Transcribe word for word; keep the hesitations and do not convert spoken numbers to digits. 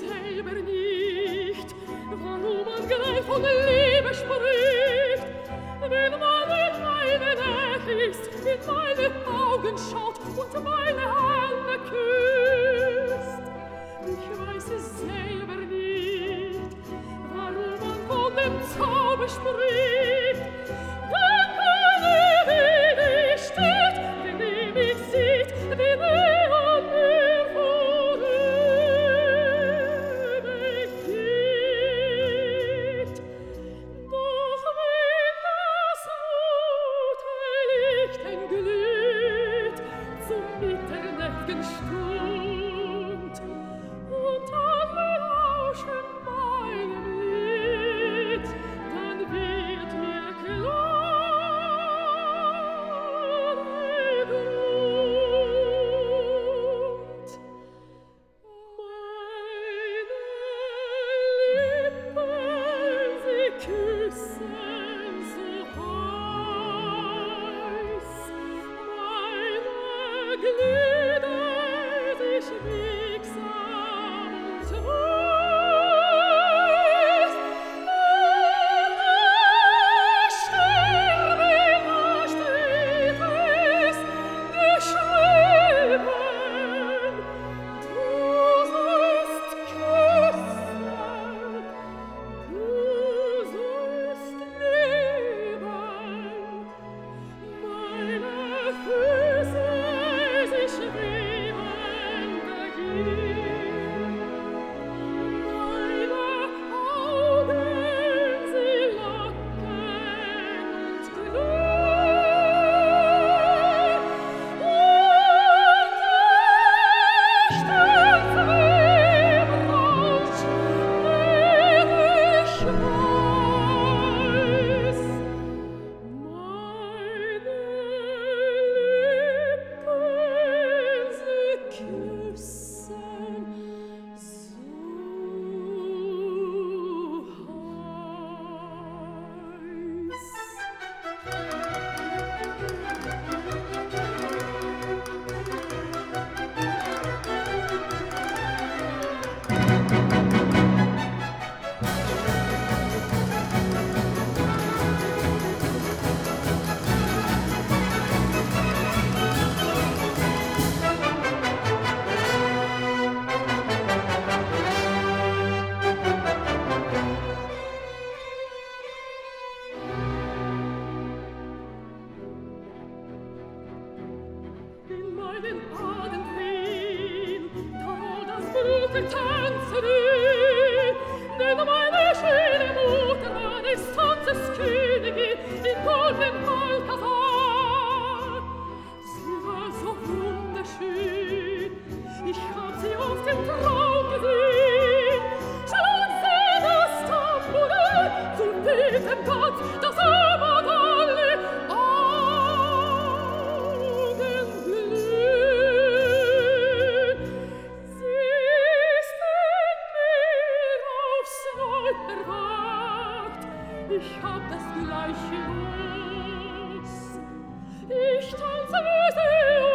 selber nicht, warum man gleich von Liebe spricht. Wenn man in meine Nähe ist, in meine Augen schaut und meine Hände küsst. Ich weiß es selber nicht, warum man von dem Zauber spricht. Denn keine Rede steht, wenn ihr mich sieht, wie wer an mir vorübergeht. Doch wenn das rote Licht entglüht zum mitternächt'gen Stund und alle lauschen meinem Lied, dann wird mir klar der Grund. Meine Lippen, sie küssen so heiß, meine Glieder sich biegsam und heiß. Und ich sterbe, da steht es geschrieben, du sollst küssen, du sollst lieben. Meine Füße, sie schweben dagegen. Meine Augen, sie locken und glühen. Und ich tanze im Rausch, wer ich weiß. Meine Lippen, sie küssen so in meinen Adern drin, da roll das Blut der Tänzerin, denn meine schöne Mutter war des Tanzes Königin im goldenen Alcazar. Sie war so wunderschön, ich hab sie oft im Traum gesehen. Schlug sie das Tambourine zum wilden Tanz, das aber alle Augen glühen. Sie ist in mir aufs Neue erwacht, ich hab das gleiche Los. Ich tanze wie sie